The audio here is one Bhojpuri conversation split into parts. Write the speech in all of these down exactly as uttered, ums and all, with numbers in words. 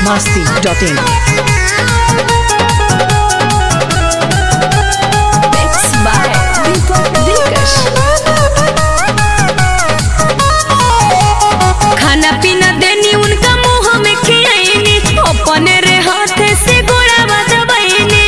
masti dot in. Mixed by Deepak Dilkash. खाना पीना देनी उनका मुंह में खियाईनी, अपने रे हाथ से गोड़ा दबाईनी।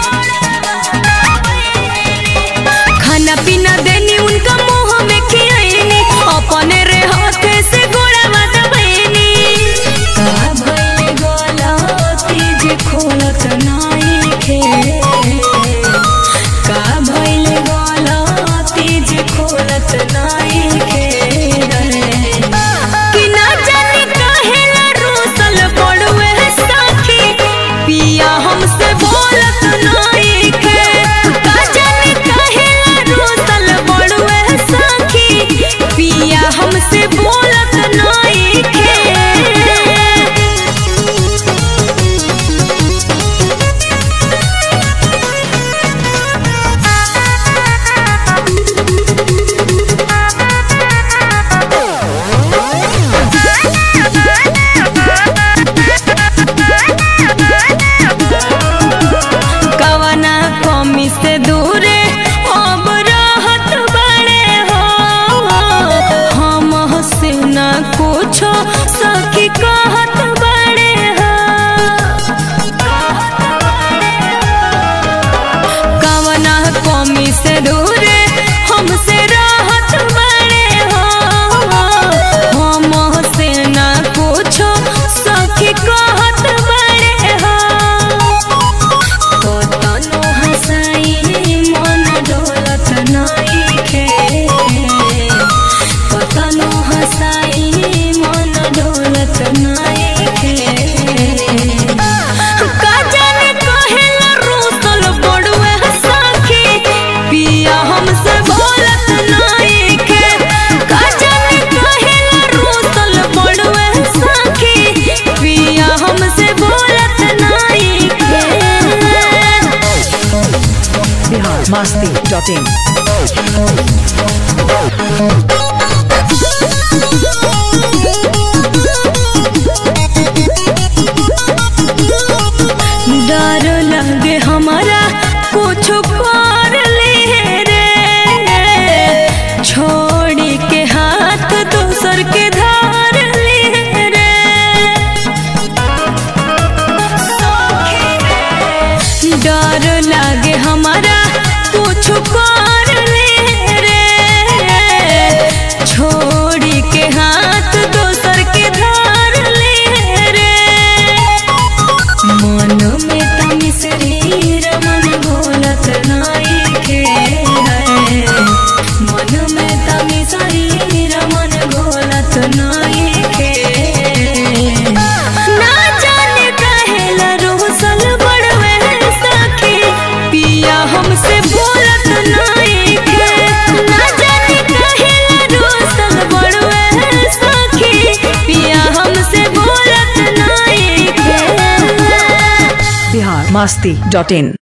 खाना पीना देनी उनका मुंह में खियाईनी, अपने रे हाथ से गोड़ा दबाईनी। का भइले गलती जे खोलत नाई खे, का भइले गलती जे खोलत नाई खे। हमसे बोलत नहीं खे, का जाने काहेला रोसल बड़ुए सखी, पिया हमसे बोलत नहीं खे। से दूरे अब रहत बड़े हो, हम से न कुछो सखी कहत बड़े हो। कवना कमी से दूरे हमसे रहत बड़े हो, हम से न कुछो सखी कहत बड़े हो। कतनो हंसाई मन डोलत नहीं खे, कतनो हंसाई मन डोलत नहीं खे। का जाने काहेला रोसल बड़ुए सखी, पिया हमसे बोलत नहीं खे। का जाने काहेला रोसल बड़ुए सखी, पिया हमसे बोलत नहीं खे। masti dot in. डर लगे हमारा कुछ कर ले रे, छोड़ी के हाथ दूसर के धार ले रे। डर लगे हमारा कुछ कर ले रे, छोड़ी के हाथ दोसर के धार ले रे। मन में तमी शरीर मन बोलत नहीं खे, मन में तमी शरीर मन बोलत नहीं खे। ना जाने काहेला रोसल बड़वे सखी, पिया हमसे बोलत नहीं खे। ना जाने काहेला रोसल बड़वे सखी, पिया हमसे बोलत नहीं खे। masti dot in.